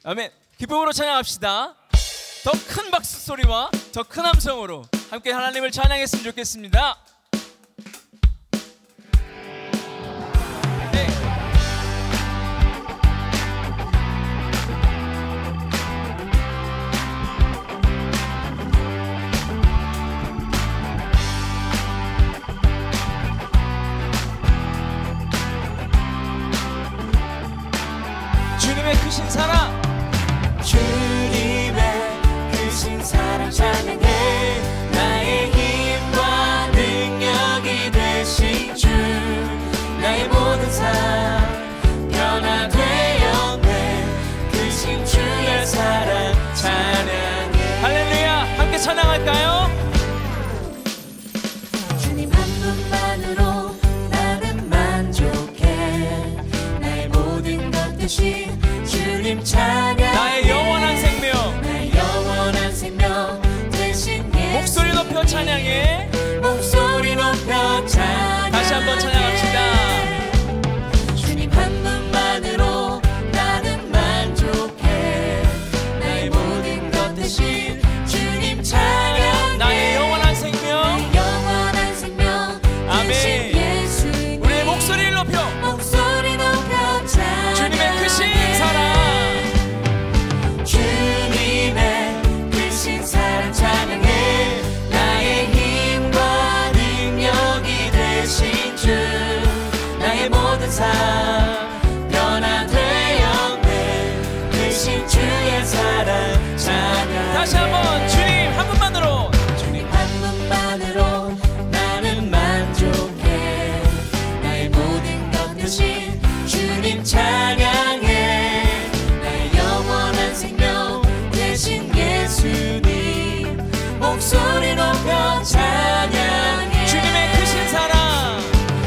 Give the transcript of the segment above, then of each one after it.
아멘. 기쁨으로 찬양합시다. 더 큰 박수 소리와 더 큰 함성으로 함께 하나님을 찬양했으면 좋겠습니다. 네. 주님의 크신 사랑, 주님의 크신 사랑 찬양해. 나의 힘과 능력이 되신 주, 나의 모든 삶 변화되었네. 크신 주의 사랑 찬양해. 할렐루야. 함께 찬양할까요? 주님 한 분만으로 나는 만족해. 나의 모든 것 대신 주님 찬양. 나의 영원한 생명, 나의 영원한 생명 대신 예수. 목소리 높여 찬양해. 목소리 높여 찬양해. 다시 한번 찬양합시다. 주님 한 분만으로 나는 만족해. 나의 모든 것 대신 주님 찬양. 나의 영원한 생명, 나의 영원한 생명 대신 아멘. 예수. 우리의 목소리를 높여 목소리 높여 찬양. 주님의 크신 사랑, 주님의 크신 사랑 찬양해. 나의 힘과 능력이 되신 주, 나의 모든 삶 변화되었네. 크신 주의 사랑 찬양해. 다시 한번 주님 한 분만으로, 주님 한 분만으로 나는 만족해. 나의 모든 것 대신 주님 찬양해. 나의 영원한 생명 대신 예수님. 목소리 높여 찬양해. 주님의 크신 사랑,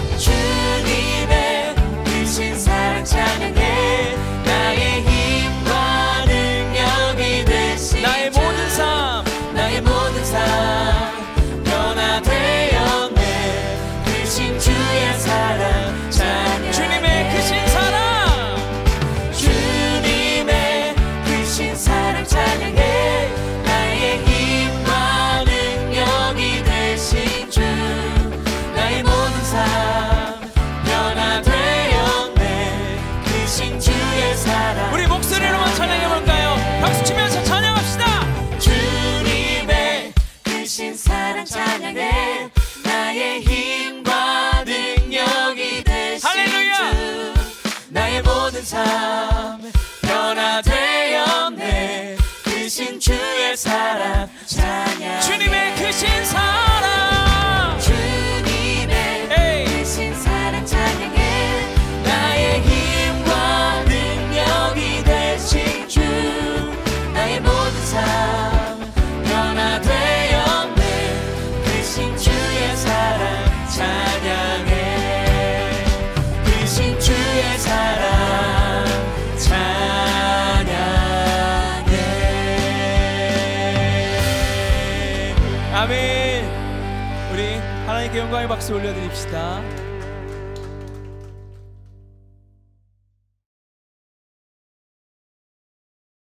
주님의 크신 사랑 찬양해. 나의 힘과 능력이 되신 나의 주, 모든 삶 나의 모든 삶 변화되었네. 크신 주의 사랑 찬양해. 주님의 크신 사랑, 주님의 크신 사랑 찬양해. 나의 힘과 능력이 되신 주, 나의 모든 삶 변화되었네. 크신 주의 사랑. 우리 목소리로만 찬양해볼까요? 박수 치면서 찬양합시다. 주님의 크신 사랑 찬양해. 나의 힘과 능력이 되신 할렐루야. 주, 나의 모든 삶 변화되었네. 크신 주의 사랑 찬양해. 주님의 크신 사랑, 주님의 에이. 크신 사랑 찬양해. 나의 힘과 능력이 되신 주, 나의 모든 삶 변화되었네. 크신 주의 사랑 찬양해. 크신 주의 사랑 찬양해. 아멘. 우리 하나님께 영광의 박수 올려드립시다.